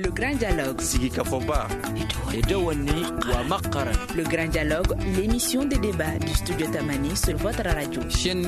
Le Grand Dialogue. Le Grand Dialogue, l'émission de débat du studio Tamani sur votre radio.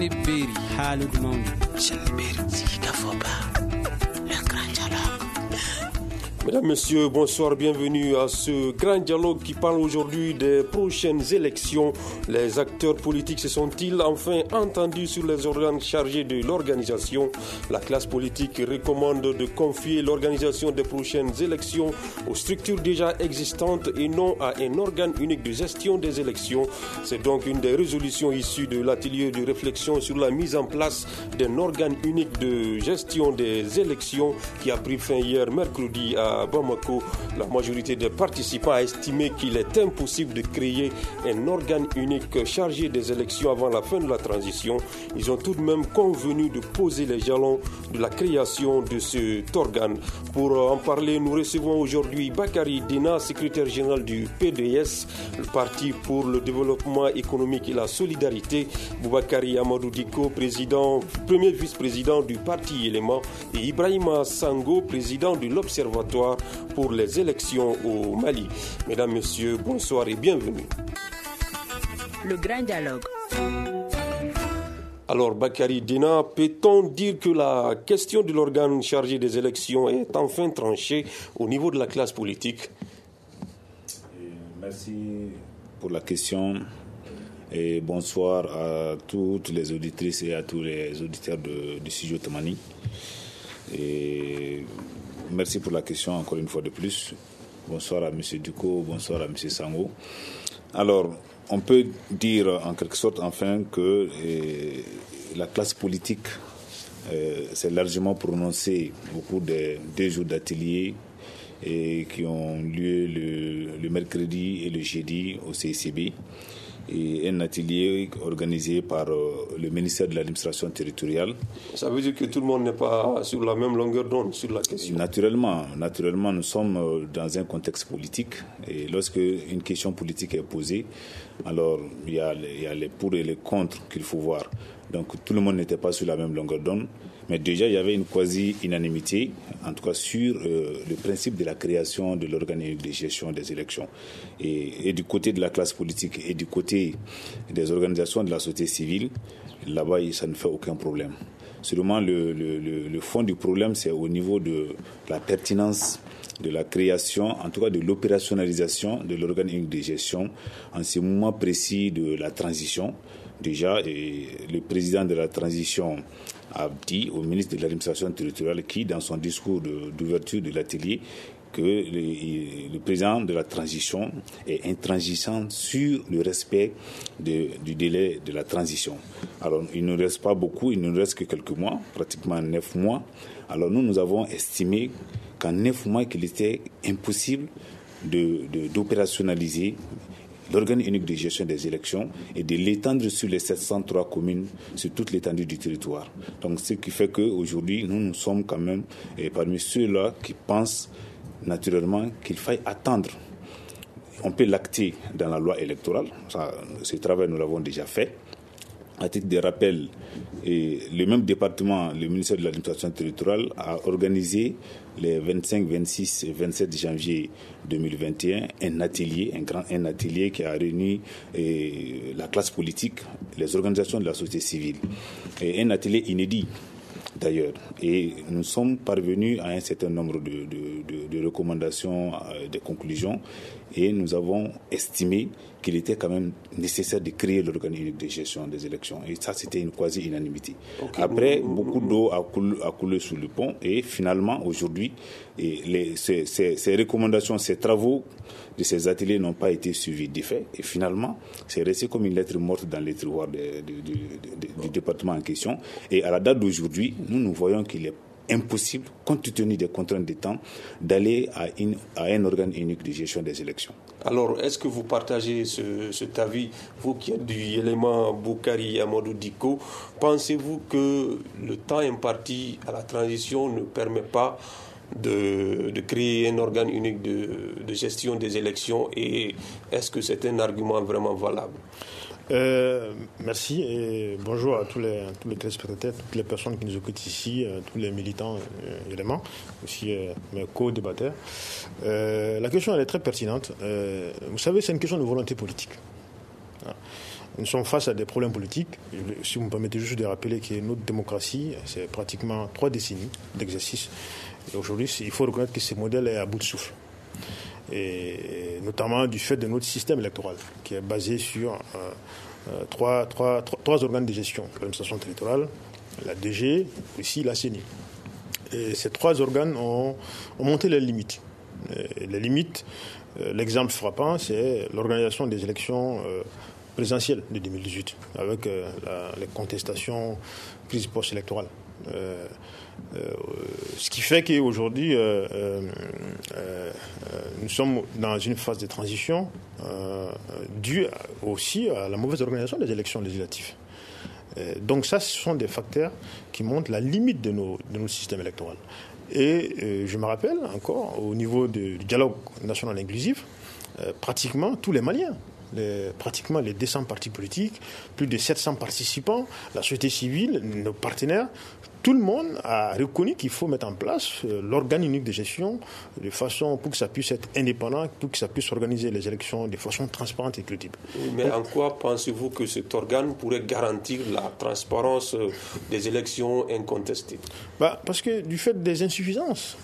Mesdames, Messieurs, bonsoir, bienvenue à ce grand dialogue qui parle aujourd'hui des prochaines élections. Les acteurs politiques se sont-ils enfin entendus sur les organes chargés de l'organisation? La classe politique recommande de confier l'organisation des prochaines élections aux structures déjà existantes et non à un organe unique de gestion des élections. C'est donc une des résolutions issues de l'atelier de réflexion sur la mise en place d'un organe unique de gestion des élections qui a pris fin hier mercredi à Bamako. La majorité des participants a estimé qu'il est impossible de créer un organe unique chargé des élections avant la fin de la transition. Ils ont tout de même convenu de poser les jalons de la création de cet organe. Pour en parler, nous recevons aujourd'hui Bakary Dina, secrétaire général du PDS, le Parti pour le développement économique et la solidarité, Boubakary Amadou Diko, premier vice-président du Parti Élément, et Ibrahima Sango, président de l'Observatoire pour les élections au Mali. Mesdames, Messieurs, bonsoir et bienvenue. Le Grand Dialogue. Alors, Bakary Dina, peut-on dire que la question de l'organe chargé des élections est enfin tranchée au niveau de la classe politique? Merci pour la question et bonsoir à toutes les auditrices et à tous les auditeurs du studio Tamani. Et merci pour la question encore une fois de plus. Bonsoir à M. Ducot, bonsoir à M. Sango. Alors, on peut dire en quelque sorte enfin que la classe politique s'est largement prononcée au cours des 2 jours d'atelier qui ont lieu le mercredi et le jeudi au CICB. Et un atelier organisé par le ministère de l'administration territoriale. Ça veut dire que tout le monde n'est pas sur la même longueur d'onde sur la question? Naturellement, nous sommes dans un contexte politique et lorsque une question politique est posée, alors il y a les pour et les contre qu'il faut voir. Donc tout le monde n'était pas sur la même longueur d'onde, mais déjà il y avait une quasi-unanimité, en tout cas sur le principe de la création de l'organe de gestion des élections. Et du côté de la classe politique et du côté des organisations de la société civile, là-bas ça ne fait aucun problème. Seulement le fond du problème, c'est au niveau de la pertinence de la création, en tout cas de l'opérationnalisation de l'organe unique de gestion en ce moment précis de la transition. Déjà, le président de la transition a dit au ministre de l'administration territoriale qui, dans son discours d'ouverture de l'atelier, que le président de la transition est intransigeant sur le respect du délai de la transition. Alors, il ne reste pas beaucoup, il ne reste que quelques mois, pratiquement 9 mois. Alors, nous avons estimé qu'en 9 mois, qu'il était impossible d'opérationnaliser l'organe unique de gestion des élections et de l'étendre sur les 703 communes, sur toute l'étendue du territoire. Donc, ce qui fait qu'aujourd'hui, nous sommes quand même parmi ceux-là qui pensent naturellement qu'il faille attendre. On peut l'acter dans la loi électorale. Ce travail, nous l'avons déjà fait. À titre de rappel, le même département, le ministère de l'administration territoriale, a organisé les 25, 26 et 27 janvier 2021 un atelier qui a réuni la classe politique, les organisations de la société civile. Et un atelier inédit d'ailleurs. Et nous sommes parvenus à un certain nombre de recommandations, de conclusions, et nous avons estimé qu'il était quand même nécessaire de créer l'organe unique de gestion des élections. Et ça, c'était une quasi-unanimité. Okay. Après, beaucoup d'eau a coulé sous le pont, et finalement, aujourd'hui, ces recommandations, ces travaux de ces ateliers n'ont pas été suivis d'effet. Et finalement, c'est resté comme une lettre morte dans les tiroirs du département en question. Et à la date d'aujourd'hui, nous voyons qu'il est impossible, compte tenu des contraintes de temps, d'aller à un organe unique de gestion des élections. Alors, est-ce que vous partagez cet avis, vous qui êtes du élément Boubakary Amadou Diko? Pensez-vous que le temps imparti à la transition ne permet pas de créer un organe unique de gestion des élections, et est-ce que c'est un argument vraiment valable? Merci et bonjour à tous les téléspectateurs, toutes les personnes qui nous écoutent ici, tous les militants également, aussi mes co-débatteurs. La question elle est très pertinente. Vous savez, c'est une question de volonté politique. Nous sommes face à des problèmes politiques. Si vous me permettez juste de rappeler que notre démocratie, c'est pratiquement 3 décennies d'exercice. Et aujourd'hui, il faut reconnaître que ce modèle est à bout de souffle. Et notamment du fait de notre système électoral, qui est basé sur trois organes de gestion, l'administration territoriale, la DG, aussi la CENI. Et ces 3 organes ont monté les limites. Et les limites, l'exemple frappant, c'est l'organisation des élections présidentielle de 2018, avec les contestations, crise post-électorale. Ce qui fait qu'aujourd'hui, nous sommes dans une phase de transition due aussi à la mauvaise organisation des élections législatives. Donc ça, ce sont des facteurs qui montrent la limite de notre système électoral. Et je me rappelle encore, au niveau du dialogue national inclusif, pratiquement tous les Maliens, pratiquement les 200 partis politiques, plus de 700 participants, la société civile, nos partenaires, tout le monde a reconnu qu'il faut mettre en place l'organe unique de gestion de façon pour que ça puisse être indépendant, pour que ça puisse organiser les élections de façon transparente et crédible. Mais en quoi pensez-vous que cet organe pourrait garantir la transparence des élections incontestées ? Parce que du fait des insuffisances,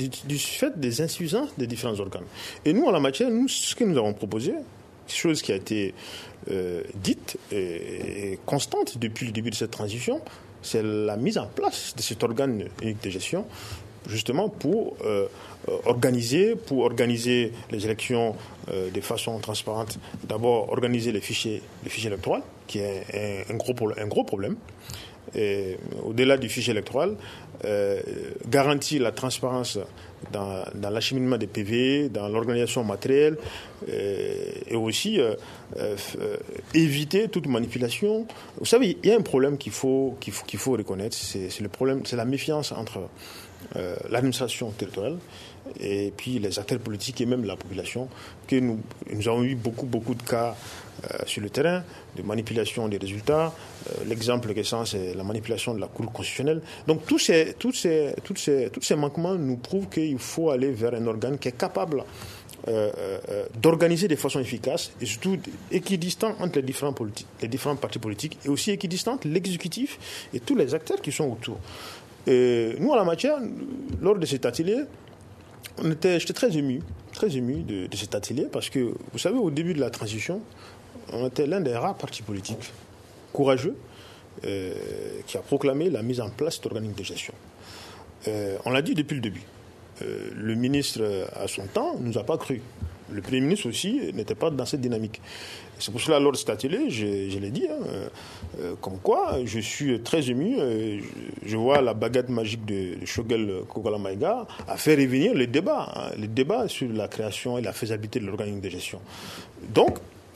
des différents organes. Et nous, en la matière, ce que nous avons proposé, chose qui a été dite et constante depuis le début de cette transition, c'est la mise en place de cet organe unique de gestion, justement pour organiser les élections de façon transparente. D'abord, organiser les fichiers électoraux, qui est un gros problème. Et au-delà du fichier électoral, garantir la transparence dans l'acheminement des PV, dans l'organisation matérielle, et aussi éviter toute manipulation. Vous savez, il y a un problème qu'il faut reconnaître, c'est la méfiance entre l'administration territoriale et puis les acteurs politiques et même la population, que nous avons eu beaucoup de cas sur le terrain de manipulation des résultats. L'exemple récent, c'est la manipulation de la Cour constitutionnelle. Donc tous ces manquements nous prouvent qu'il faut aller vers un organe qui est capable d'organiser de façon efficace et surtout équidistant entre les différents partis politiques et aussi équidistant l'exécutif et tous les acteurs qui sont autour. Nous, en la matière, lors de cet atelier, j'étais très ému de cet atelier parce que, vous savez, au début de la transition, on était l'un des rares partis politiques courageux qui a proclamé la mise en place d'organismes de gestion. On l'a dit depuis le début. Le ministre, à son temps, ne nous a pas cru. Le Premier ministre aussi n'était pas dans cette dynamique. C'est pour cela, lors de cet atelier, je l'ai dit, comme quoi je suis très ému. Je vois la baguette magique de Choguel Kogala Maïga a fait revenir les débats sur la création et la faisabilité de l'organisme de gestion. Donc,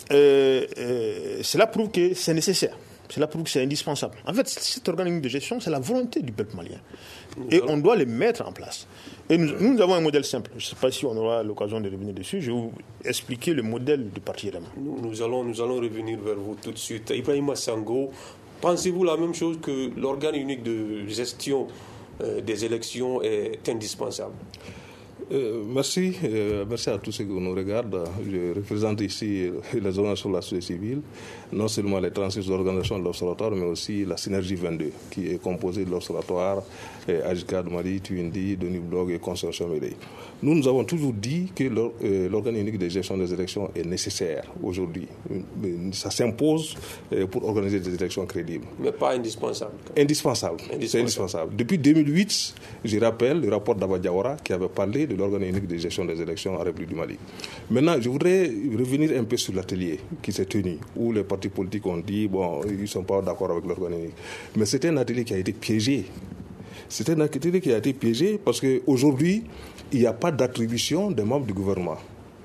cela prouve que c'est nécessaire. Cela prouve que c'est indispensable. En fait, cet organisme de gestion, c'est la volonté du peuple malien. Et on doit les mettre en place. Et nous avons un modèle simple. Je ne sais pas si on aura l'occasion de revenir dessus. Je vais vous expliquer le modèle du parti REMA. Nous allons revenir vers vous tout de suite. Ibrahima Sango, pensez-vous la même chose que l'organe unique de gestion des élections est indispensable ? Merci à tous ceux qui nous regardent. Je représente ici les organisations de la société civile, non seulement les 36 organisations de l'Observatoire, mais aussi la Synergie 22, qui est composée de l'Observatoire, AJCAD Mali, Tuindi, Doniblog et Consortium Médée. Nous avons toujours dit que l'organe unique de gestion des élections est nécessaire aujourd'hui. Ça s'impose pour organiser des élections crédibles. Mais pas indispensable. Indispensable. C'est indispensable. Depuis 2008, je rappelle le rapport d'Abba Diawara qui avait parlé de l'organe unique de gestion des élections en République du Mali. Maintenant, je voudrais revenir un peu sur l'atelier qui s'est tenu, où les partis politiques ont dit, ils ne sont pas d'accord avec l'organe unique. Mais c'était un atelier qui a été piégé. C'était un atelier qui a été piégé parce qu'aujourd'hui, il n'y a pas d'attribution des membres du gouvernement.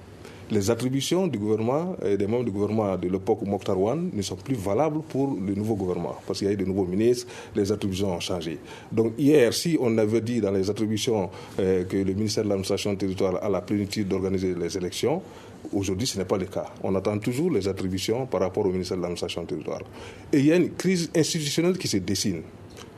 les attributions du gouvernement et des membres du gouvernement de l'époque Mokhtar Ouane ne sont plus valables pour le nouveau gouvernement, parce qu'il y a eu de nouveaux ministres, les attributions ont changé. Donc hier, si on avait dit dans les attributions que le ministère de l'administration territoriale a la plénitude d'organiser les élections, aujourd'hui ce n'est pas le cas. On attend toujours les attributions par rapport au ministère de l'administration territoriale. Et il y a une crise institutionnelle qui se dessine. Pourquoi ?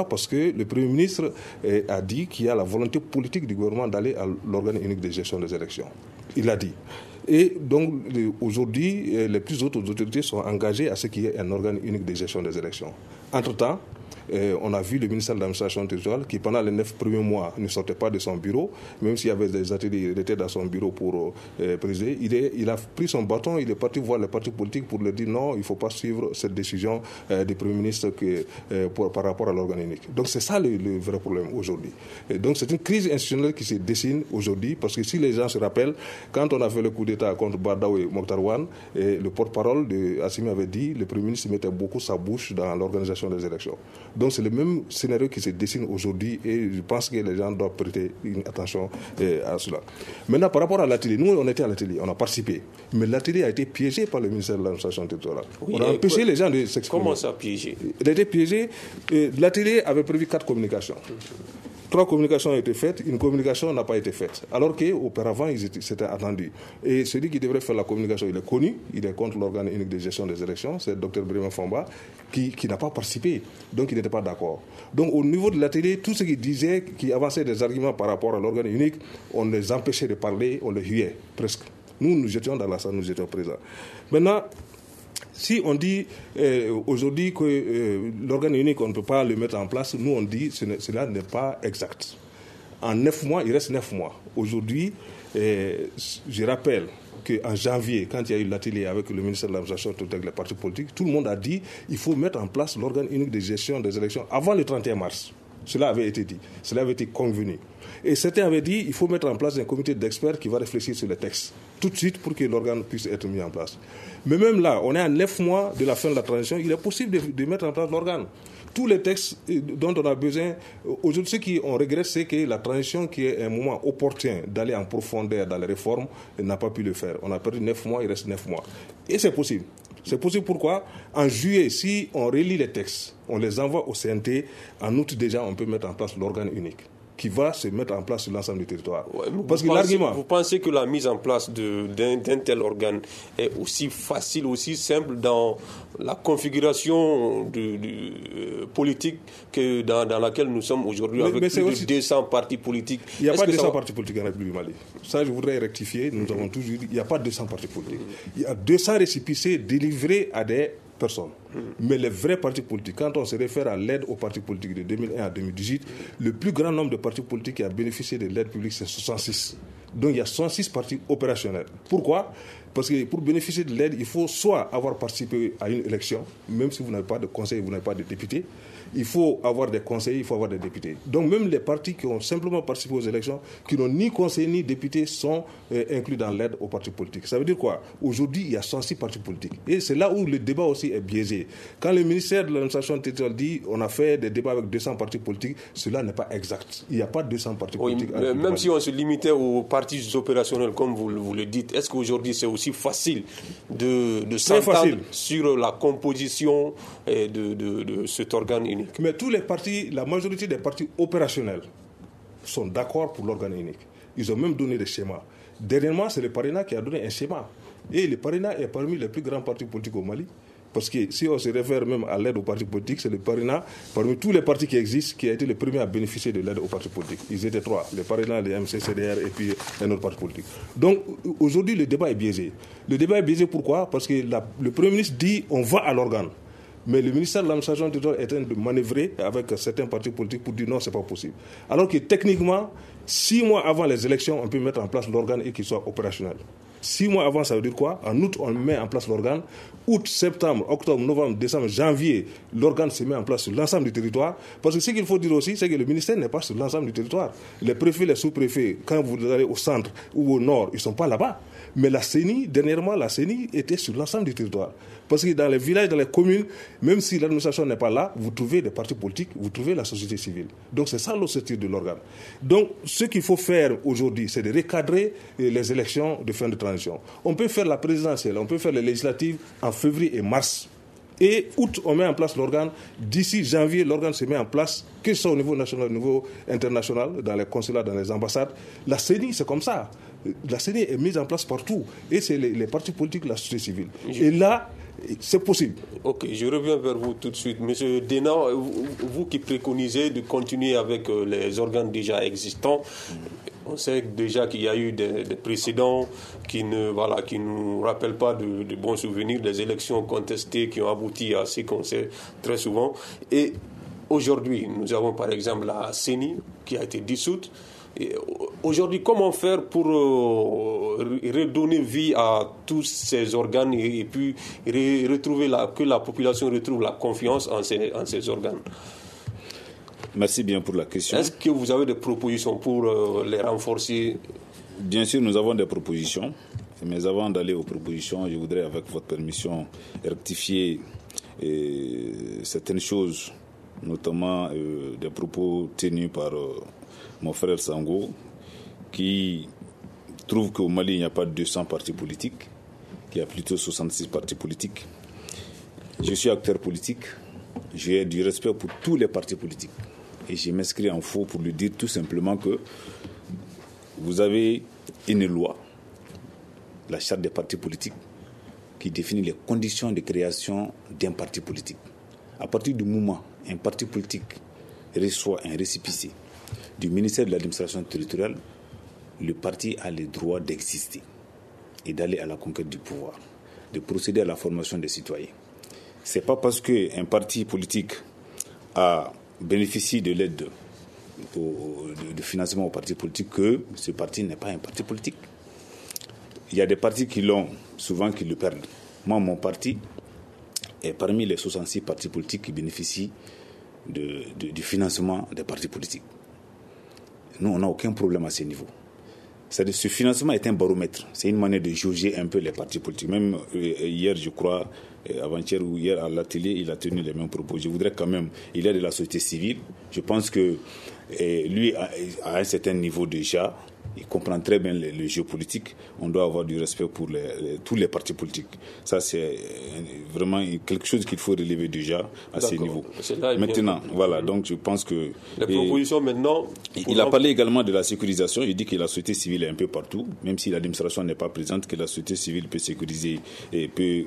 Parce que le Premier ministre a dit qu'il y a la volonté politique du gouvernement d'aller à l'organe unique de gestion des élections. Il l'a dit. Et donc, aujourd'hui, les plus hautes autorités sont engagées à ce qu'il y ait un organe unique de gestion des élections. Entre-temps, on a vu le ministère de l'administration territoriale qui, pendant les 9 premiers mois, ne sortait pas de son bureau, même s'il y avait des ateliers, il était dans son bureau pour présider. Il a pris son bâton, il est parti voir les partis politiques pour leur dire non, il ne faut pas suivre cette décision du Premier ministre par rapport à l'organe unique. Donc c'est ça le vrai problème aujourd'hui. Et donc c'est une crise institutionnelle qui se dessine aujourd'hui, parce que si les gens se rappellent, quand on a fait le coup d'État contre Bardaou et Mokhtar Ouane, le porte-parole de Assimi avait dit le Premier ministre mettait beaucoup sa bouche dans l'organisation des élections. Donc c'est le même scénario qui se dessine aujourd'hui et je pense que les gens doivent prêter une attention à cela. Maintenant, par rapport à l'atelier, nous on était à l'atelier, on a participé, mais l'atelier a été piégé par le ministère de l'administration territoriale. Oui, on a empêché les gens de s'exprimer. Comment ça piégé ? Il a été piégé. L'atelier avait prévu 4 communications. 3 communications ont été faites, une communication n'a pas été faite. Alors qu'auparavant, c'était attendu. Et celui qui devrait faire la communication, il est connu, il est contre l'organe unique de gestion des élections, c'est le Dr Birima Famba, qui n'a pas participé. Donc il n'était pas d'accord. Donc au niveau de l'atelier, tout ce qui disait, qui avançait des arguments par rapport à l'organe unique, on les empêchait de parler, on les huait presque. Nous étions dans la salle, nous étions présents. Maintenant, si on dit aujourd'hui que l'organe unique, on ne peut pas le mettre en place, nous on dit que cela n'est pas exact. En 9 mois, il reste 9 mois. Aujourd'hui, je rappelle qu'en janvier, quand il y a eu l'atelier avec le ministère de l'administration, avec les partis politiques, tout le monde a dit qu'il faut mettre en place l'organe unique de gestion des élections avant le 31 mars. Cela avait été dit, cela avait été convenu. Et certains avaient dit qu'il faut mettre en place un comité d'experts qui va réfléchir sur les textes tout de suite pour que l'organe puisse être mis en place. Mais même là, on est à 9 mois de la fin de la transition, il est possible de mettre en place l'organe. Tous les textes dont on a besoin, aujourd'hui, ce qu'on regrette, c'est que la transition, qui est un moment opportun d'aller en profondeur dans les réformes, n'a pas pu le faire. On a perdu 9 mois, il reste 9 mois. Et c'est possible. C'est possible pourquoi ? En juillet, si on relit les textes, on les envoie au CNT, en août déjà, on peut mettre en place l'organe unique qui va se mettre en place sur l'ensemble du territoire. Ouais, parce que l'argument... Vous pensez que la mise en place d'un tel organe est aussi facile, aussi simple dans la configuration politique que dans laquelle nous sommes aujourd'hui, avec plus de 200 partis politiques? Il n'y a pas 200 partis politiques en République du Mali. Ça, je voudrais rectifier. Nous avons toujours dit qu'il n'y a pas 200 partis politiques. Il y a 200 récépissés délivrés à des personnes. Mais les vrais partis politiques, quand on se réfère à l'aide aux partis politiques de 2001 à 2018, le plus grand nombre de partis politiques qui a bénéficié de l'aide publique, c'est 66. Donc il y a 66 partis opérationnels. Pourquoi ? Parce que pour bénéficier de l'aide, il faut soit avoir participé à une élection, même si vous n'avez pas de conseil, vous n'avez pas de député. Il faut avoir des conseillers, il faut avoir des députés. Donc même les partis qui ont simplement participé aux élections, qui n'ont ni conseillers ni députés, sont inclus dans l'aide aux partis politiques. Ça veut dire quoi ? Aujourd'hui, il y a 106 partis politiques. Et c'est là où le débat aussi est biaisé. Quand le ministère de l'administration territoriale dit on a fait des débats avec 200 partis politiques, cela n'est pas exact. Il n'y a pas 200 partis politiques. Même si on se limitait aux partis opérationnels, comme vous le dites, est-ce qu'aujourd'hui c'est aussi facile de s'entendre sur la composition de cet organe unique? Mais tous les partis, la majorité des partis opérationnels sont d'accord pour l'organe unique. Ils ont même donné des schémas. Dernièrement, c'est le Parina qui a donné un schéma. Et le Parina est parmi les plus grands partis politiques au Mali. Parce que si on se réfère même à l'aide aux partis politiques, c'est le Parina, parmi tous les partis qui existent, qui a été le premier à bénéficier de l'aide aux partis politiques. Ils étaient 3, le Parina, le MCCDR et puis un autre parti politique. Donc aujourd'hui, le débat est biaisé. Le débat est biaisé pourquoi ? Parce que le Premier ministre dit on va à l'organe. Mais le ministère de l'administration territoriale est en train de manœuvrer avec certains partis politiques pour dire non, ce n'est pas possible. Alors que techniquement, 6 mois avant les élections, on peut mettre en place l'organe et qu'il soit opérationnel. 6 mois avant, ça veut dire quoi ? En août, on met en place l'organe. Août, septembre, octobre, novembre, décembre, janvier, l'organe se met en place sur l'ensemble du territoire. Parce que ce qu'il faut dire aussi, c'est que le ministère n'est pas sur l'ensemble du territoire. Les préfets, les sous-préfets, quand vous allez au centre ou au nord, ils ne sont pas là-bas. Mais la CENI, dernièrement, la CENI était sur l'ensemble du territoire. Parce que dans les villages, dans les communes, même si l'administration n'est pas là, vous trouvez des partis politiques, vous trouvez la société civile. Donc c'est ça l'ossature de l'organe. Donc ce qu'il faut faire aujourd'hui, c'est de recadrer les élections de fin de transition. On peut faire la présidentielle, on peut faire les législatives en février et mars. Et août, on met en place l'organe. D'ici janvier, l'organe se met en place, que ce soit au niveau national, au niveau international, dans les consulats, dans les ambassades. La CENI, c'est comme ça. La CENI est mise en place partout. Et c'est les partis politiques, la société civile. Et là, c'est possible. Ok, je reviens vers vous tout de suite. Monsieur Dena, vous qui préconisez de continuer avec les organes déjà existants, on sait déjà qu'il y a eu des précédents qui nous rappellent pas de bons souvenirs, des élections contestées qui ont abouti à ce qu'on sait très souvent. Et aujourd'hui, nous avons par exemple la CENI qui a été dissoute. Et aujourd'hui, comment faire pour redonner vie à tous ces organes et puis retrouver que la population retrouve la confiance en ces organes? Merci bien pour la question. Est-ce que vous avez des propositions pour les renforcer? Bien sûr, nous avons des propositions. Mais avant d'aller aux propositions, je voudrais, avec votre permission, rectifier certaines choses, notamment des propos tenus par mon frère Sango, qui trouve qu'au Mali, il n'y a pas 200 partis politiques, qu'il y a plutôt 66 partis politiques. Je suis acteur politique, j'ai du respect pour tous les partis politiques. Et je m'inscris en faux pour lui dire tout simplement que vous avez une loi, la charte des partis politiques, qui définit les conditions de création d'un parti politique. À partir du moment où un parti politique reçoit un récépissé du ministère de l'administration territoriale, le parti a le droit d'exister et d'aller à la conquête du pouvoir, de procéder à la formation des citoyens. Ce n'est pas parce qu'un parti politique a bénéficié de l'aide de financement au parti politique que ce parti n'est pas un parti politique. Il y a des partis qui l'ont, souvent qui le perdent. Moi, mon parti est parmi les 66 partis politiques qui bénéficient du financement des partis politiques. Nous, on n'a aucun problème à ce niveau. C'est-à-dire, ce financement est un baromètre. C'est une manière de jauger un peu les partis politiques. Même hier, je crois, avant-hier ou hier à l'atelier, il a tenu les mêmes propos. Je voudrais quand même, il est de la société civile. Je pense que lui, à un certain niveau déjà, il comprend très bien le jeu politique. On doit avoir du respect pour tous les partis politiques. Ça, c'est vraiment quelque chose qu'il faut relever déjà à ce niveau. Maintenant, voilà, donc je pense que... Les propositions maintenant... Il a parlé également de la sécurisation. Il dit que la société civile est un peu partout, même si l'administration n'est pas présente, que la société civile peut sécuriser et peut,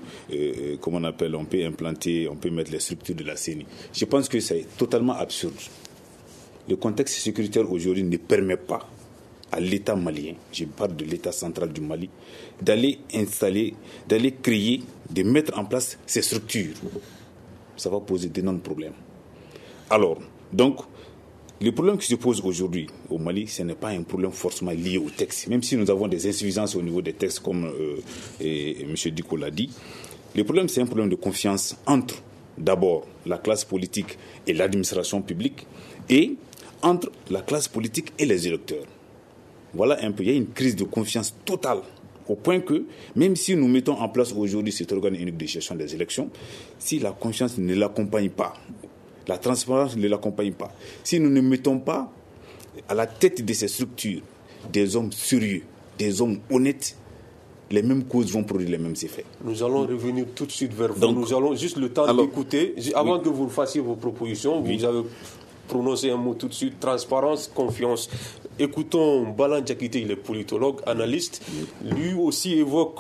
on peut implanter, on peut mettre les structures de la CENI. Je pense que c'est totalement absurde. Le contexte sécuritaire aujourd'hui ne permet pas à l'État malien, je parle de l'État central du Mali, d'aller installer, d'aller créer, de mettre en place ces structures. Ça va poser d'énormes problèmes. Alors, donc, le problème qui se pose aujourd'hui au Mali, ce n'est pas un problème forcément lié au texte. Même si nous avons des insuffisances au niveau des textes, comme M. Diko l'a dit, le problème, c'est un problème de confiance entre, d'abord, la classe politique et l'administration publique, et entre la classe politique et les électeurs. Voilà un peu, il y a une crise de confiance totale, au point que, même si nous mettons en place aujourd'hui cet organe unique de gestion des élections, si la confiance ne l'accompagne pas, la transparence ne l'accompagne pas, si nous ne mettons pas à la tête de ces structures des hommes sérieux, des hommes honnêtes, les mêmes causes vont produire les mêmes effets. Nous allons revenir tout de suite vers vous. Donc, nous allons juste le temps d'écouter. Avant que vous fassiez vos propositions, vous avez prononcé un mot tout de suite, transparence, confiance. Écoutons Balan Diakité, il est politologue, analyste. Lui aussi évoque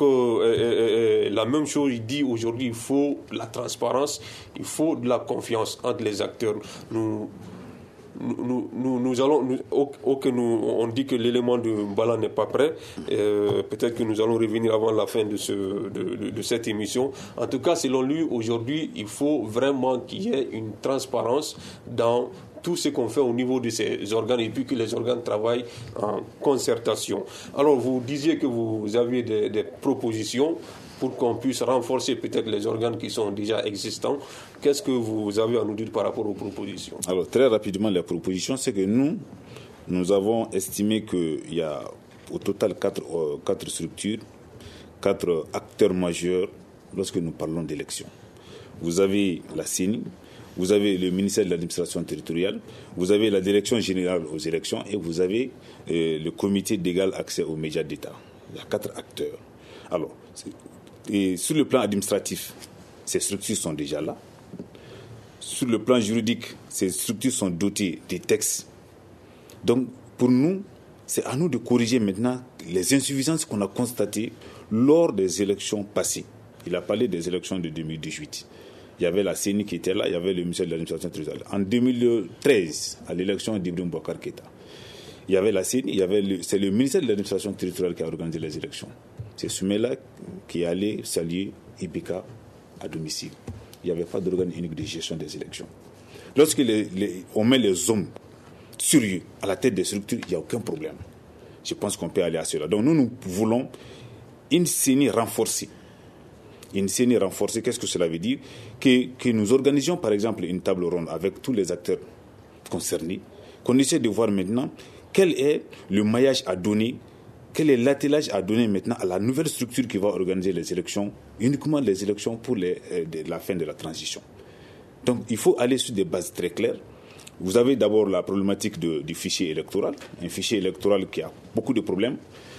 la même chose. Il dit aujourd'hui il faut la transparence, il faut de la confiance entre les acteurs. On dit que l'élément de Balan n'est pas prêt. Peut-être que nous allons revenir avant la fin de cette émission. En tout cas, selon lui, aujourd'hui, il faut vraiment qu'il y ait une transparence dans tout ce qu'on fait au niveau de ces organes et puis que les organes travaillent en concertation. Alors, vous disiez que vous aviez des propositions pour qu'on puisse renforcer peut-être les organes qui sont déjà existants. Qu'est-ce que vous avez à nous dire par rapport aux propositions? Alors, très rapidement, les propositions, c'est que nous avons estimé qu'il y a au total 4 structures, 4 acteurs majeurs lorsque nous parlons d'élections. Vous avez la CENI, vous avez le ministère de l'administration territoriale, vous avez la direction générale aux élections et vous avez le comité d'égal accès aux médias d'État. Il y a 4 acteurs. Alors, et sur le plan administratif, ces structures sont déjà là. Sur le plan juridique, ces structures sont dotées des textes. Donc, pour nous, c'est à nous de corriger maintenant les insuffisances qu'on a constatées lors des élections passées. Il a parlé des élections de 2018. Il y avait la CENI qui était là, il y avait le ministère de l'administration territoriale. En 2013, à l'élection d'Ibrahim Boubacar Keïta, il y avait la CENI, c'est le ministère de l'administration territoriale qui a organisé les élections. C'est Soumela qui est allé saluer Ibeka à domicile. Il n'y avait pas d'organe unique de gestion des élections. Lorsque on met les hommes sérieux à la tête des structures, il n'y a aucun problème. Je pense qu'on peut aller à cela. Donc nous voulons une CENI renforcée. Une CENI renforcée, qu'est-ce que cela veut dire? Que nous organisions par exemple une table ronde avec tous les acteurs concernés, qu'on essaie de voir maintenant quel est le maillage à donner, quel est l'attelage à donner maintenant à la nouvelle structure qui va organiser les élections, uniquement les élections pour la fin de la transition. Donc il faut aller sur des bases très claires. Vous avez d'abord la problématique du fichier électoral, un fichier électoral qui a beaucoup de problèmes.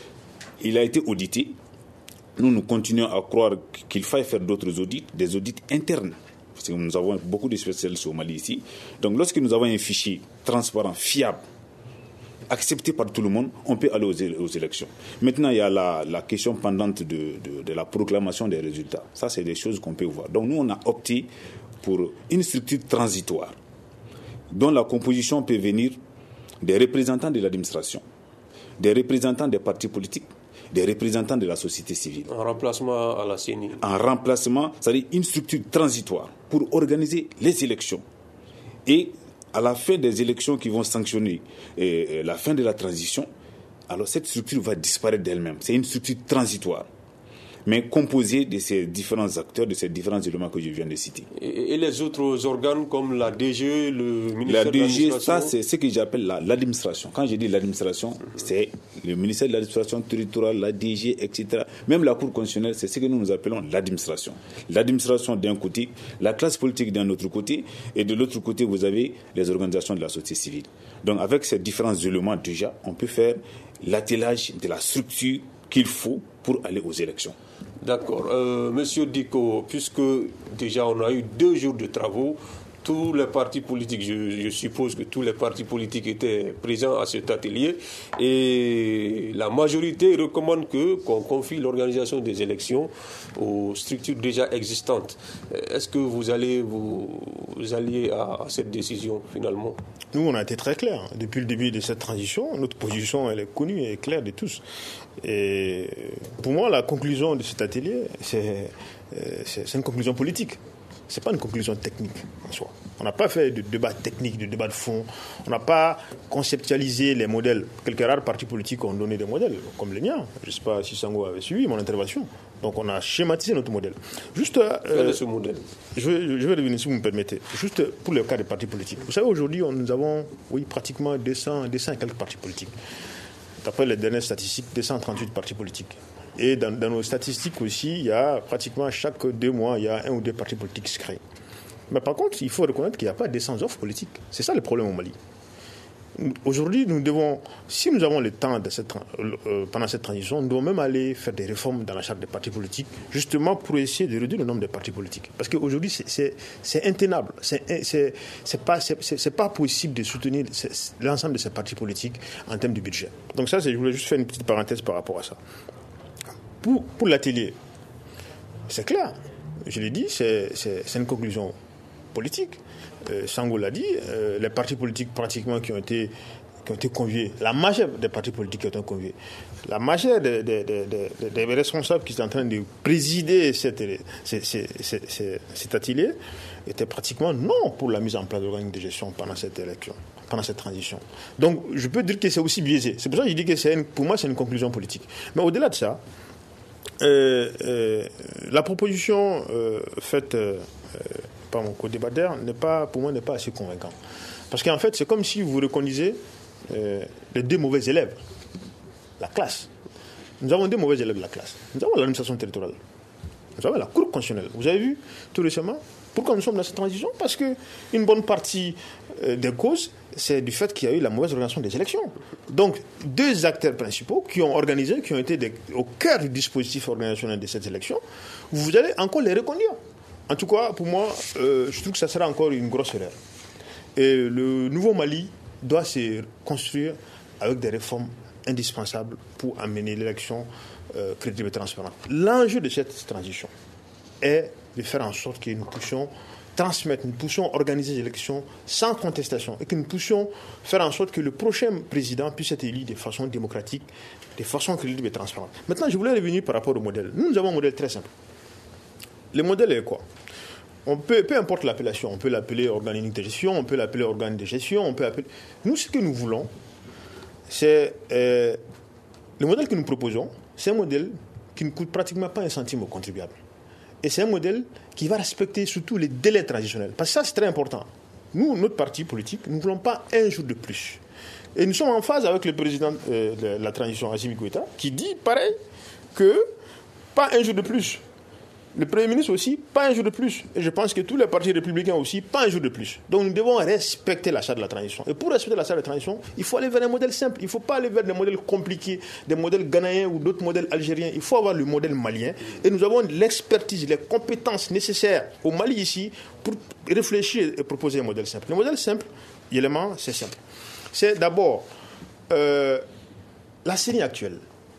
Il a été audité. Nous continuons à croire qu'il faille faire d'autres audits, des audits internes. Parce que nous avons beaucoup de spécialistes au Mali ici. Donc lorsque nous avons un fichier transparent, fiable, accepté par tout le monde, on peut aller aux élections. Maintenant, il y a la question pendante de la proclamation des résultats. Ça, c'est des choses qu'on peut voir. Donc nous, on a opté pour une structure transitoire dont la composition peut venir des représentants de l'administration, des représentants des partis politiques, des représentants de la société civile. En remplacement à la CENI. En remplacement, c'est-à-dire une structure transitoire pour organiser les élections. Et à la fin des élections qui vont sanctionner la fin de la transition, alors cette structure va disparaître d'elle-même. C'est une structure transitoire, mais composée de ces différents acteurs, de ces différents éléments que je viens de citer. Et les autres organes comme la DG, le ministère de l'administration? La DG, ça c'est ce que j'appelle l'administration. Quand je dis l'administration, c'est le ministère de l'administration territoriale, la DG, etc. Même la Cour constitutionnelle, c'est ce que nous appelons l'administration. L'administration d'un côté, la classe politique d'un autre côté, et de l'autre côté, vous avez les organisations de la société civile. Donc avec ces différents éléments déjà, on peut faire l'attelage de la structure qu'il faut pour aller aux élections. D'accord. Monsieur Diko, puisque déjà on a eu 2 jours de travaux, tous les partis politiques, je suppose que tous les partis politiques étaient présents à cet atelier et la majorité recommande qu'on confie l'organisation des élections aux structures déjà existantes. Est-ce que vous alliez à cette décision finalement? Nous, on a été très clairs. Depuis le début de cette transition, notre position, elle est connue et claire de tous. Et pour moi, la conclusion de cet atelier, c'est une conclusion politique. Ce n'est pas une conclusion technique en soi. On n'a pas fait de débat technique, de débat de fond. On n'a pas conceptualisé les modèles. Quelques rares partis politiques ont donné des modèles, comme les miens. Je ne sais pas si Sango avait suivi mon intervention. Donc on a schématisé notre modèle. Juste, quel est ce modèle? Je vais revenir si vous me permettez. Juste pour le cas des partis politiques. Vous savez, aujourd'hui, nous avons pratiquement 200 et quelques partis politiques. D'après les dernières statistiques, 238 partis politiques. Et dans nos statistiques aussi, il y a pratiquement chaque 2 mois, il y a 1 ou 2 partis politiques qui se créent. Mais par contre, il faut reconnaître qu'il n'y a pas d'essence offre politique. C'est ça le problème au Mali. Aujourd'hui, si nous avons le temps pendant cette transition, nous devons même aller faire des réformes dans la charte des partis politiques, justement pour essayer de réduire le nombre de partis politiques. Parce qu'aujourd'hui, c'est intenable. C'est pas possible de soutenir l'ensemble de ces partis politiques en termes de budget. Donc ça, je voulais juste faire une petite parenthèse par rapport à ça. Pour l'atelier, c'est clair. Je l'ai dit, c'est une conclusion politique. Sango l'a dit, les partis politiques pratiquement qui ont été conviés, la majeure des partis politiques qui ont été conviés, la majeure des responsables qui étaient en train de présider cet atelier étaient pratiquement non pour la mise en place d'organes de gestion pendant cette élection, pendant cette transition. Donc je peux dire que c'est aussi biaisé. C'est pour ça que je dis que pour moi c'est une conclusion politique. Mais au-delà de ça, la proposition faite par mon co-débatteur pour moi n'est pas assez convaincante. Parce qu'en fait, c'est comme si vous reconnaissez les 2 mauvais élèves, la classe. Nous avons 2 mauvais élèves de la classe. Nous avons l'administration territoriale. Nous avons la Cour constitutionnelle. Vous avez vu tout récemment pourquoi nous sommes dans cette transition? Parce qu'une bonne partie des causes, c'est du fait qu'il y a eu la mauvaise organisation des élections. Donc, deux acteurs principaux qui ont organisé, qui ont été au cœur du dispositif organisationnel de cette élection, vous allez encore les reconduire. En tout cas, pour moi, je trouve que ça sera encore une grosse erreur. Et le nouveau Mali doit se construire avec des réformes indispensables pour amener l'élection crédible et transparente. L'enjeu de cette transition est de faire en sorte que nous puissions transmettre, nous puissions organiser les élections sans contestation et que nous puissions faire en sorte que le prochain président puisse être élu de façon démocratique, de façon crédible et transparente. Maintenant, je voulais revenir par rapport au modèle. Nous avons un modèle très simple. Le modèle est quoi? Peu importe l'appellation, on peut l'appeler organe unique de gestion, on peut l'appeler organe de gestion, on peut appeler... Nous, ce que nous voulons, c'est... le modèle que nous proposons, c'est un modèle qui ne coûte pratiquement pas un centime aux contribuables. Et c'est un modèle qui va respecter surtout les délais transitionnels. Parce que ça, c'est très important. Nous, notre parti politique, nous ne voulons pas un jour de plus. Et nous sommes en phase avec le président de la transition, Assimi Goïta, qui dit, pareil, que pas un jour de plus. Le Premier ministre aussi, pas un jour de plus. Et je pense que tous les partis républicains aussi, pas un jour de plus. Donc nous devons respecter la charte de la transition. Et pour respecter la charte de la transition, il faut aller vers un modèle simple. Il ne faut pas aller vers des modèles compliqués, des modèles ghanéens ou d'autres modèles algériens. Il faut avoir le modèle malien. Et nous avons l'expertise, les compétences nécessaires au Mali ici pour réfléchir et proposer un modèle simple. Le modèle simple, l'élément, c'est simple. C'est d'abord la CENI actuelle.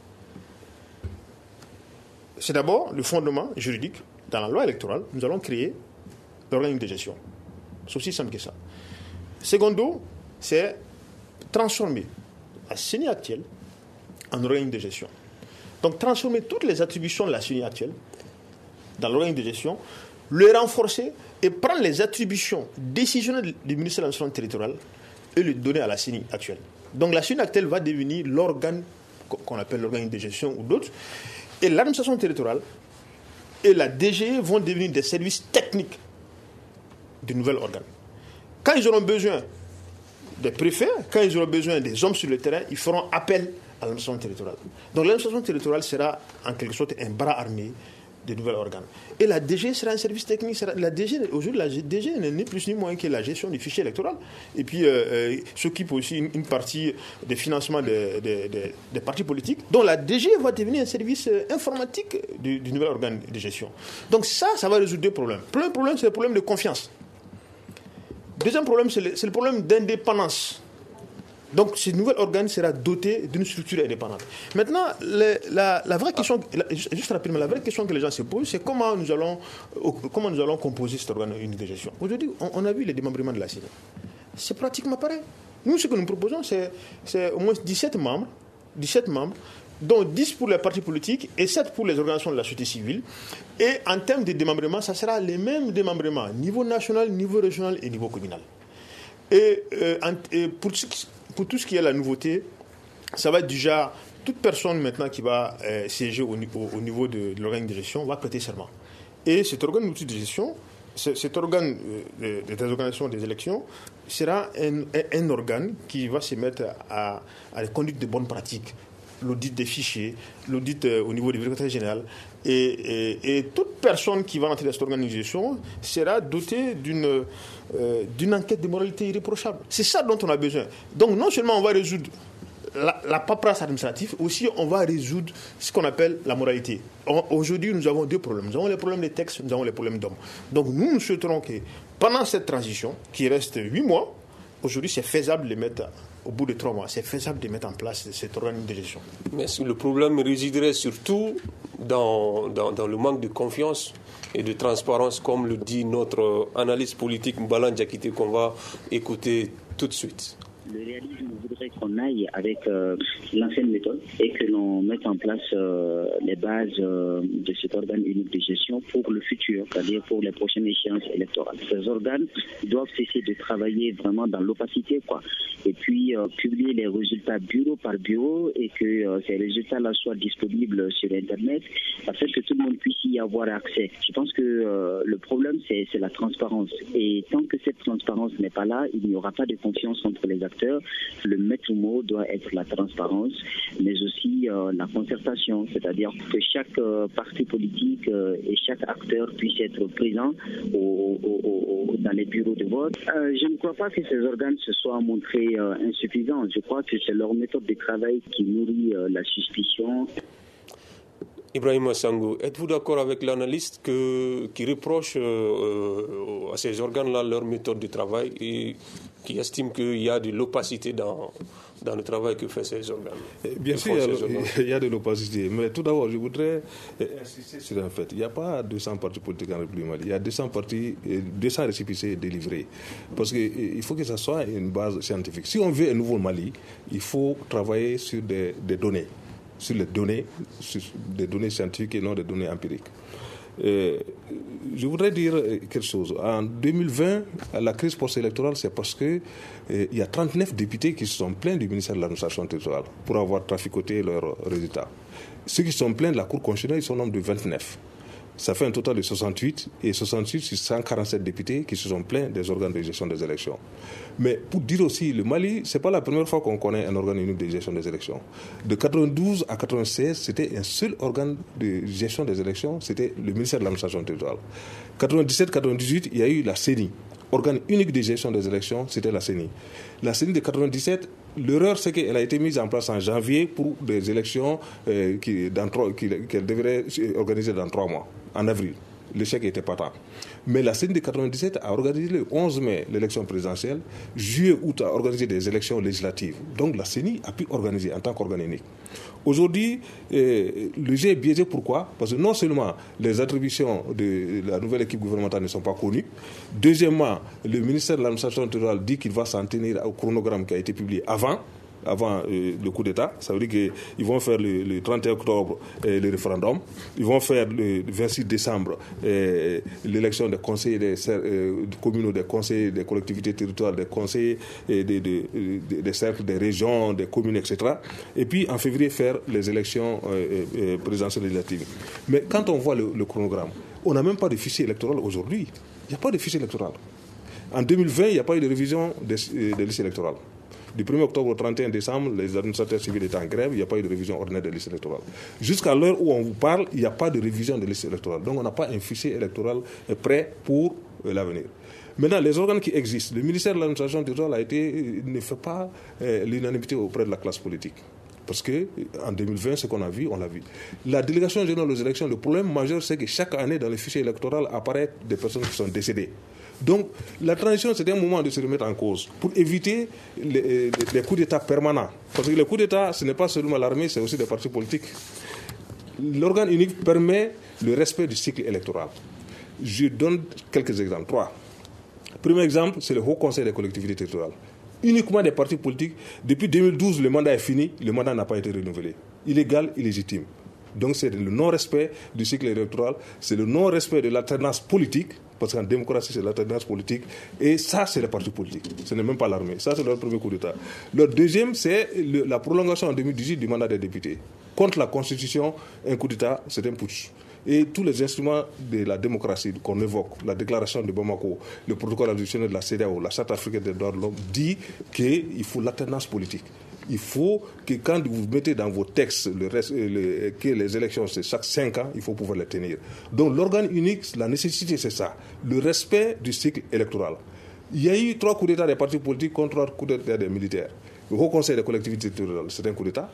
C'est d'abord le fondement juridique. Dans la loi électorale, nous allons créer l'organe de gestion. C'est aussi simple que ça. Secondo, c'est transformer la CENI actuelle en organe de gestion. Donc transformer toutes les attributions de la CENI actuelle dans l'organe de gestion, le renforcer et prendre les attributions décisionnelles du ministère de l'administration territoriale et le donner à la CENI actuelle. Donc la CENI actuelle va devenir l'organe qu'on appelle l'organe de gestion ou d'autres. Et l'administration territoriale et la DGE vont devenir des services techniques du nouvel organe. Quand ils auront besoin des préfets, quand ils auront besoin des hommes sur le terrain, ils feront appel à l'administration territoriale. Donc l'administration territoriale sera en quelque sorte un bras armé du nouvel organe. Et la DG sera un service technique. Aujourd'hui, la DG n'est ni plus ni moins que la gestion du fichier électoral. Et puis, s'occupe aussi une partie des financements des partis politiques, dont la DG va devenir un service informatique du nouvel organe de gestion. Donc ça va résoudre deux problèmes. Premier problème, c'est le problème de confiance. Deuxième problème, c'est le problème d'indépendance. Donc, ce nouvel organe sera doté d'une structure indépendante. Maintenant, la vraie question, juste rapidement, la vraie question que les gens se posent, c'est comment nous allons composer cet organe unique de gestion. Aujourd'hui, on a vu les démembrements de la CENI. C'est pratiquement pareil. Nous, ce que nous proposons, c'est au moins 17 membres, dont 10 pour les partis politiques et 7 pour les organisations de la société civile. Et en termes de démembrement, ça sera les mêmes démembrements, niveau national, niveau régional et niveau communal. Et pour tout ce qui est la nouveauté, ça va être déjà toute personne maintenant qui va siéger au niveau de l'organe de gestion va prêter serment. Et cet organe de gestion, cet organe des organisations des élections sera un organe qui va se mettre à la conduite de bonnes pratiques, l'audit des fichiers, l'audit au niveau du vérificateur général. Et toute personne qui va entrer dans cette organisation sera dotée d'une enquête de moralité irréprochable. C'est ça dont on a besoin. Donc non seulement on va résoudre la paperasse administrative, aussi on va résoudre ce qu'on appelle la moralité. Aujourd'hui, nous avons deux problèmes. Nous avons les problèmes des textes, nous avons les problèmes d'hommes. Donc nous souhaiterons que pendant cette transition, qui reste 8 mois, aujourd'hui c'est faisable de mettre... Au bout de 3 mois, c'est faisable de mettre en place cet organe de gestion. Mais le problème résiderait surtout dans le manque de confiance et de transparence, comme le dit notre analyste politique Mbala Ndiakité, qu'on va écouter tout de suite. Le réalisme voudrait qu'on aille avec l'ancienne méthode et que l'on mette en place les bases de cet organe unique de gestion pour le futur, c'est-à-dire pour les prochaines échéances électorales. Ces organes doivent cesser de travailler vraiment dans l'opacité, et puis publier les résultats bureau par bureau et que ces résultats-là soient disponibles sur Internet afin que tout le monde puisse y avoir accès. Je pense que le problème, c'est la transparence. Et tant que cette transparence n'est pas là, il n'y aura pas de confiance entre les acteurs. Le maître mot doit être la transparence, mais aussi la concertation, c'est-à-dire que chaque parti politique et chaque acteur puisse être présent dans les bureaux de vote. Je ne crois pas que ces organes se soient montrés insuffisants. Je crois que c'est leur méthode de travail qui nourrit la suspicion. Ibrahima Sango, êtes-vous d'accord avec l'analyste qui reproche à ces organes-là leur méthode de travail et qui estime qu'il y a de l'opacité dans le travail que font ces organes? Bien sûr, il y a de l'opacité. Mais tout d'abord, je voudrais insister sur un fait. Il n'y a pas 200 partis politiques en République Mali. Il y a 200 récépissés délivrés. Parce qu'il faut que ça soit une base scientifique. Si on veut un nouveau Mali, il faut travailler sur des données. Sur des données scientifiques et non des données empiriques. Je voudrais dire quelque chose. En 2020, la crise post-électorale, c'est parce qu'il y a 39 députés qui se sont plaints du ministère de l'administration territoriale pour avoir traficoté leurs résultats. Ceux qui se sont plaints de la Cour constitutionnelle, ils sont au nombre de 29. Ça fait un total de 68, et 68 sur 147 députés qui se sont plaints des organes de gestion des élections. Mais pour dire aussi, le Mali, ce n'est pas la première fois qu'on connaît un organe unique de gestion des élections. De 92 à 96, c'était un seul organe de gestion des élections, c'était le ministère de l'administration territoriale. 97-98, il y a eu la CENI. Organe unique de gestion des élections, c'était la CENI. La CENI de 97, l'erreur, c'est qu'elle a été mise en place en janvier pour des élections qu'elle devrait organiser dans 3 mois, en avril. L'échec était patent. Mais la CENI de 97 a organisé le 11 mai l'élection présidentielle, juillet-août a organisé des élections législatives. Donc la CENI a pu organiser en tant qu'organe unique. Aujourd'hui, le jeu est biaisé. Pourquoi? Parce que non seulement les attributions de la nouvelle équipe gouvernementale ne sont pas connues, deuxièmement, le ministère de l'administration territoriale dit qu'il va s'en tenir au chronogramme qui a été publié avant le coup d'État. Ça veut dire qu'ils vont faire le 31 octobre le référendum, ils vont faire le 26 décembre l'élection des conseillers communaux, des conseillers des collectivités territoriales, des conseillers des cercles, des régions, des communes, etc. Et puis en février faire les élections présidentielles législatives. Mais quand on voit le chronogramme, on n'a même pas de fichier électoral aujourd'hui. Il n'y a pas de fichier électoral. En 2020, il n'y a pas eu de révision des listes électorales. Du 1er octobre au 31 décembre, les administrateurs civils étaient en grève, il n'y a pas eu de révision ordinaire des listes électorales. Jusqu'à l'heure où on vous parle, il n'y a pas de révision des listes électorales. Donc on n'a pas un fichier électoral prêt pour l'avenir. Maintenant, les organes qui existent, le ministère de l'administration territoriale ne fait pas l'unanimité auprès de la classe politique. Parce qu'en 2020, ce qu'on a vu, on l'a vu. La délégation générale aux élections, le problème majeur, c'est que chaque année, dans le fichier électoral, apparaissent des personnes qui sont décédées. Donc, la transition, c'est un moment de se remettre en cause pour éviter les coups d'État permanents. Parce que les coups d'État, ce n'est pas seulement l'armée, c'est aussi des partis politiques. L'organe unique permet le respect du cycle électoral. Je donne quelques exemples, 3. Premier exemple, c'est le Haut Conseil des collectivités territoriales. Uniquement des partis politiques. Depuis 2012, le mandat est fini, le mandat n'a pas été renouvelé. Illégal, illégitime. Donc c'est le non-respect du cycle électoral, c'est le non-respect de l'alternance politique, parce qu'en démocratie c'est l'alternance politique, et ça c'est les partis politiques, ce n'est même pas l'armée, ça c'est leur premier coup d'État. Leur deuxième, c'est la prolongation en 2018 du mandat des députés. Contre la Constitution, un coup d'État, c'est un putsch. Et tous les instruments de la démocratie qu'on évoque, la déclaration de Bamako, le protocole additionnel de la CEDEAO, la Charte africaine des droits de l'homme, dit qu'il faut l'alternance politique. Il faut que quand vous mettez dans vos textes que les élections c'est chaque 5 ans, il faut pouvoir les tenir. Donc l'organe unique, la nécessité c'est ça, le respect du cycle électoral. Il y a eu 3 coups d'État des partis politiques contre 3 coups d'État des militaires. Le Haut Conseil des collectivités territoriales, c'est un coup d'État.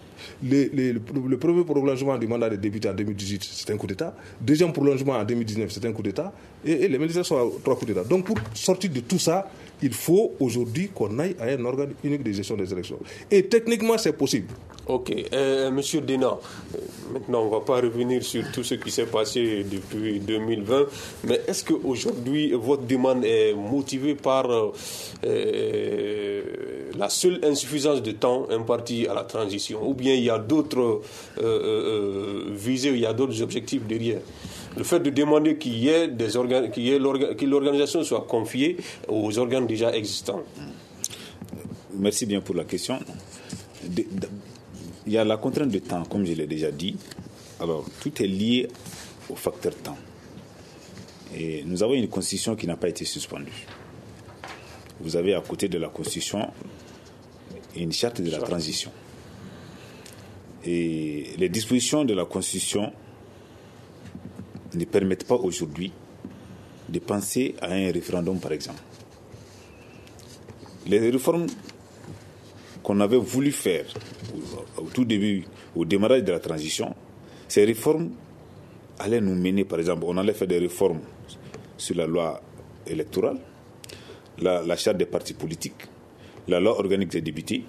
Le premier prolongement du mandat des députés en 2018, c'est un coup d'État. Deuxième prolongement en 2019, c'est un coup d'État. Et les militaires sont à 3 coups d'État. Donc pour sortir de tout ça, il faut aujourd'hui qu'on aille à un organe unique de gestion des élections. Et techniquement, c'est possible. Ok. Monsieur Dena, maintenant, on ne va pas revenir sur tout ce qui s'est passé depuis 2020, mais est-ce qu'aujourd'hui, votre demande est motivée par la seule insuffisance de temps imparti à la transition, ou bien il y a d'autres visées, il y a d'autres objectifs derrière? Le fait de demander que l'organisation soit confiée aux organes déjà existants. Merci bien pour la question. Il y a la contrainte de temps, comme je l'ai déjà dit. Alors, tout est lié au facteur temps. Et nous avons une constitution qui n'a pas été suspendue. Vous avez à côté de la constitution une charte de la transition. et les dispositions de la Constitution ne permettent pas aujourd'hui de penser à un référendum, par exemple. Les réformes qu'on avait voulu faire au tout début, au démarrage de la transition, ces réformes allaient nous mener, par exemple, on allait faire des réformes sur la loi électorale, la charte des partis politiques, la loi organique des députés,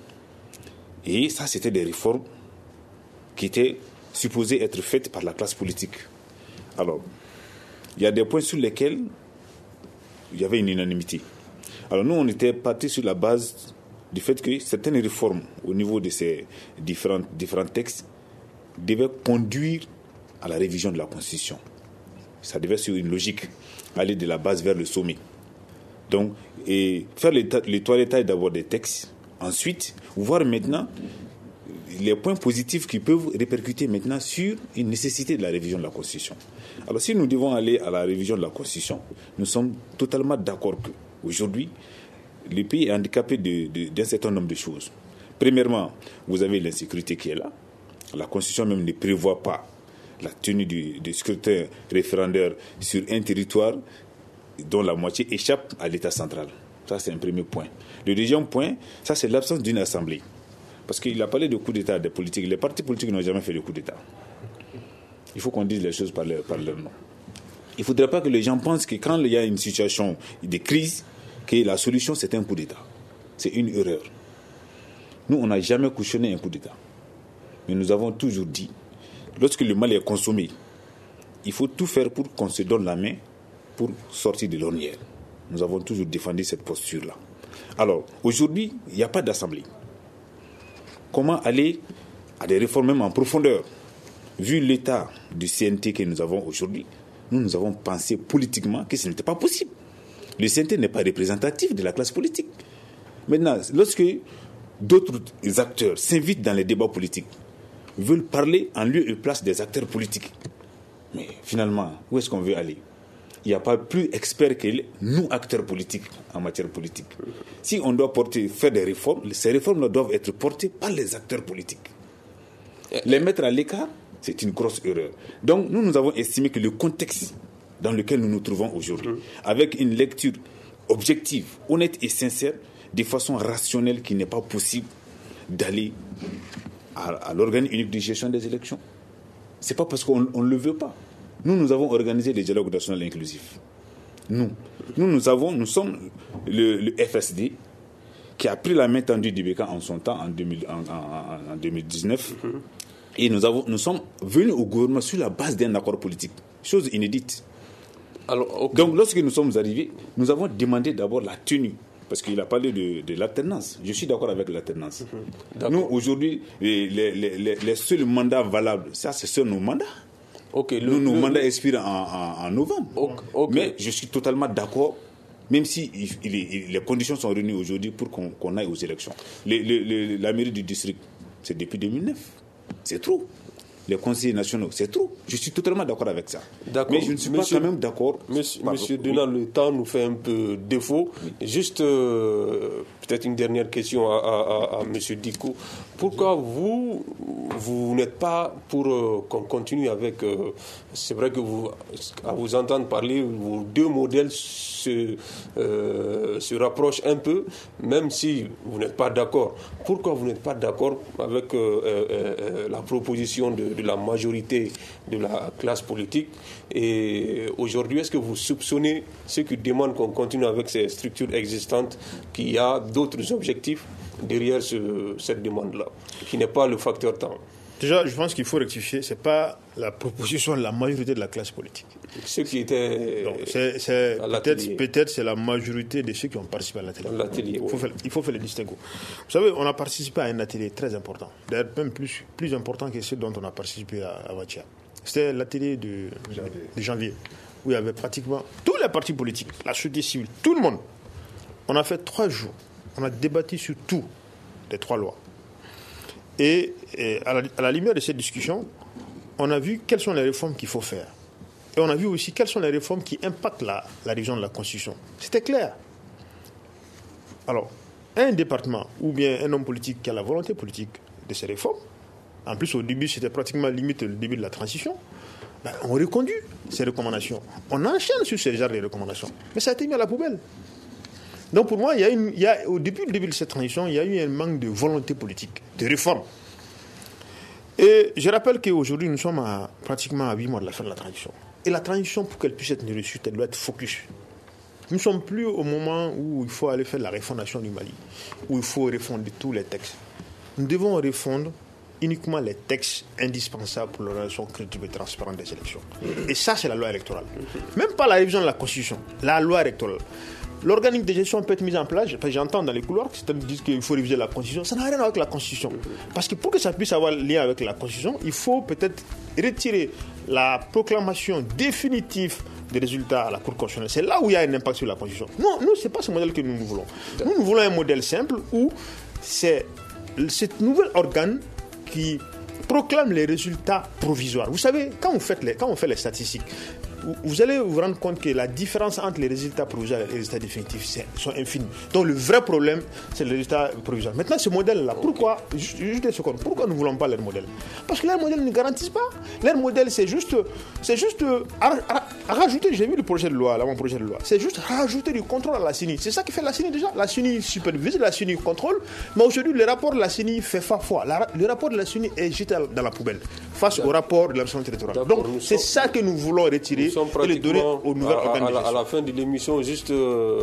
et ça, c'était des réformes qui étaient supposées être faites par la classe politique. Alors, il y a des points sur lesquels il y avait une unanimité. Alors nous, on était partis sur la base du fait que certaines réformes au niveau de ces différents textes devaient conduire à la révision de la Constitution. Ça devait sur une logique, aller de la base vers le sommet. Donc, et faire le toilettage d'abord des textes, ensuite, voir maintenant les points positifs qui peuvent répercuter maintenant sur une nécessité de la révision de la Constitution. Alors, si nous devons aller à la révision de la Constitution, nous sommes totalement d'accord qu'aujourd'hui, le pays est handicapé d'un certain nombre de choses. Premièrement, vous avez l'insécurité qui est là. La Constitution même ne prévoit pas la tenue du scrutin référendaire sur un territoire dont la moitié échappe à l'État central. Ça, c'est un premier point. Le deuxième point, ça, c'est l'absence d'une assemblée. Parce qu'il a parlé de coup d'État des politiques. Les partis politiques n'ont jamais fait de coup d'État. Il faut qu'on dise les choses par leur nom. Il ne faudrait pas que les gens pensent que quand il y a une situation de crise, que la solution, c'est un coup d'État. C'est une erreur. Nous, on n'a jamais cautionné un coup d'État. Mais nous avons toujours dit, lorsque le mal est consommé, il faut tout faire pour qu'on se donne la main pour sortir de l'ornière. Nous avons toujours défendu cette posture-là. Alors, aujourd'hui, il n'y a pas d'assemblée. Comment aller à des réformes même en profondeur? Vu l'état du CNT que nous avons aujourd'hui, nous avons pensé politiquement que ce n'était pas possible. Le CNT n'est pas représentatif de la classe politique. Maintenant, lorsque d'autres acteurs s'invitent dans les débats politiques, veulent parler en lieu et place des acteurs politiques, mais finalement, où est-ce qu'on veut aller? Il n'y a pas plus expert que nous, acteurs politiques, en matière politique. Si on doit faire des réformes, ces réformes doivent être portées par les acteurs politiques. Les mettre à l'écart, c'est une grosse erreur. Donc, nous avons estimé que le contexte dans lequel nous nous trouvons aujourd'hui, avec une lecture objective, honnête et sincère, de façon rationnelle, qu'il n'est pas possible d'aller à l'organe unique de gestion des élections. Ce n'est pas parce qu'on ne le veut pas. Nous avons organisé des dialogues nationaux inclusifs. Nous sommes le FSD qui a pris la main tendue d'Ibeka en son temps, en 2019. Et nous sommes venus au gouvernement sur la base d'un accord politique. Chose inédite. Alors, okay. Donc, lorsque nous sommes arrivés, nous avons demandé d'abord la tenue. Parce qu'il a parlé de l'alternance. Je suis d'accord avec l'alternance. Nous, aujourd'hui, les seuls mandats valables, ça, c'est sur nos mandats. Okay, nos mandats expirent en novembre. Okay. Mais je suis totalement d'accord, même si les conditions sont réunies aujourd'hui pour qu'on aille aux élections. La mairie du district, c'est depuis 2009. C'est trop. Les conseillers nationaux, c'est trop. Je suis totalement d'accord avec ça. D'accord. Mais je ne suis pas quand même d'accord. Monsieur Dunant, le temps nous fait un peu défaut. Oui. Juste, peut-être une dernière question à Monsieur Dicko. Pourquoi vous n'êtes pas pour qu'on continue avec... c'est vrai que à vous entendre parler, vos deux modèles se rapprochent un peu, même si vous n'êtes pas d'accord. Pourquoi vous n'êtes pas d'accord avec la proposition de la majorité de la classe politique? Et aujourd'hui, est-ce que vous soupçonnez ceux qui demandent qu'on continue avec ces structures existantes, qu'il y a d'autres objectifs derrière cette demande-là, qui n'est pas le facteur temps? Déjà, je pense qu'il faut rectifier, ce n'est pas la proposition de la majorité de la classe politique. Ceux qui étaient peut-être c'est la majorité de ceux qui ont participé à l'atelier. Il faut faire le distinguo. Vous savez, on a participé à un atelier très important, d'ailleurs même plus important que ceux dont on a participé à Watia. C'était l'atelier de janvier, où il y avait pratiquement tous les partis politiques, la société civile, tout le monde. On a fait 3 jours, on a débattu sur tout, les 3 lois. Et à la lumière de cette discussion, on a vu quelles sont les réformes qu'il faut faire. Et on a vu aussi quelles sont les réformes qui impactent la révision de la Constitution. C'était clair. Alors, un département ou bien un homme politique qui a la volonté politique de ces réformes En plus, au début, c'était pratiquement limite le début de la transition. On reconduit ces recommandations. On enchaîne sur ce genre de recommandations. Mais ça a été mis à la poubelle. Donc pour moi, au début de cette transition, il y a eu un manque de volonté politique, de réforme. Et je rappelle qu'aujourd'hui, nous sommes pratiquement à 8 mois de la fin de la transition. Et la transition, pour qu'elle puisse être une réussite, elle doit être focus. Nous ne sommes plus au moment où il faut aller faire la refondation du Mali, où il faut refonder tous les textes. Nous devons refondre uniquement les textes indispensables pour l'organisation crédible et transparente des élections. Et ça, c'est la loi électorale. Même pas la révision de la Constitution, la loi électorale. L'organique de gestion peut être mise en place, j'entends dans les couloirs que certains disent qu'il faut réviser la Constitution. Ça n'a rien à voir avec la Constitution. Parce que pour que ça puisse avoir lien avec la Constitution, il faut peut-être retirer la proclamation définitive des résultats à la Cour constitutionnelle. C'est là où il y a un impact sur la Constitution. Non, nous, ce n'est pas ce modèle que nous voulons. Nous voulons un modèle simple où c'est ce nouvel organe qui proclame les résultats provisoires. Vous savez, quand on fait les statistiques, vous allez vous rendre compte que la différence entre les résultats provisoires et les résultats définitifs sont infinies. Donc le vrai problème, c'est les résultats provisoires. Maintenant, ce modèle-là, pourquoi nous ne voulons pas leur modèle? Parce que leur modèle ne garantisse pas. Leur modèle, c'est juste rajouter, j'ai vu le projet de loi, mon projet de loi, c'est juste rajouter du contrôle à la CENI. C'est ça qui fait la CENI déjà. La CENI supervise, la CENI contrôle, mais aujourd'hui, le rapport de la CENI fait foi. Le rapport de la CENI est jeté dans la poubelle face au rapport de l'administration territoriale. Donc, c'est ça que nous voulons retirer. Nous sommes pratiquement à la fin de l'émission. Juste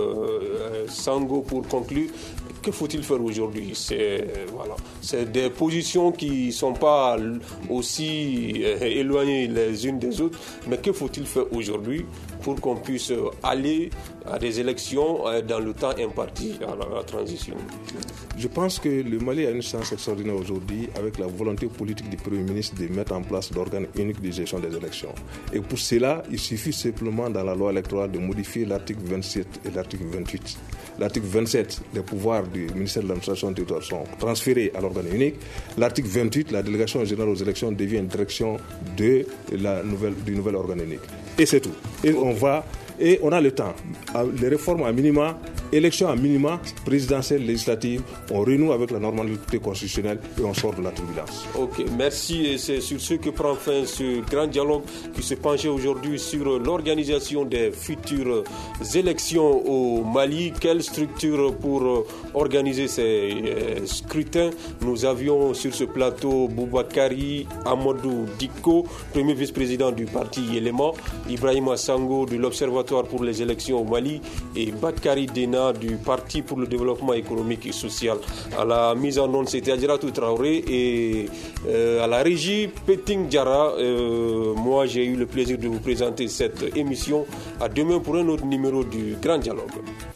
Sango, pour conclure, que faut-il faire aujourd'hui? C'est des positions qui ne sont pas aussi éloignées les unes des autres, mais que faut-il faire aujourd'hui pour qu'on puisse aller à des élections dans le temps imparti à la transition? Je pense que le Mali a une chance extraordinaire aujourd'hui avec la volonté politique du Premier ministre de mettre en place l'organe unique de gestion des élections. Et pour cela, il suffit simplement dans la loi électorale de modifier l'article 27 et l'article 28. L'article 27, les pouvoirs du ministère de l'administration territoriale sont transférés à l'organe unique. L'article 28, la délégation générale aux élections devient une direction du nouvel organe unique. Et c'est tout. Et on a le temps. Les réformes à minima, élections à minima, présidentielles, législatives, on renoue avec la normalité constitutionnelle et on sort de la turbulence. Ok, merci. Et c'est sur ce que prend fin ce grand dialogue qui se penchait aujourd'hui sur l'organisation des futures élections au Mali. Quelle structure pour organiser ces scrutins? Nous avions sur ce plateau Boubakari Amadou Diko, premier vice-président du parti Élément, Ibrahima Sango de l'Observatoire pour les élections au Mali et Bakari Dena du Parti pour le développement économique et social. À la mise en onde, c'était Adjiratou Traoré et à la régie, Peting Diara. Moi, j'ai eu le plaisir de vous présenter cette émission. À demain pour un autre numéro du Grand Dialogue.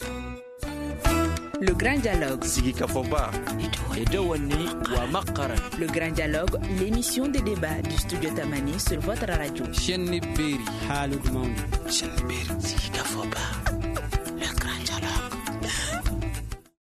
Le Grand Dialogue. Le Grand Dialogue, l'émission des débats du studio Tamani sur votre radio.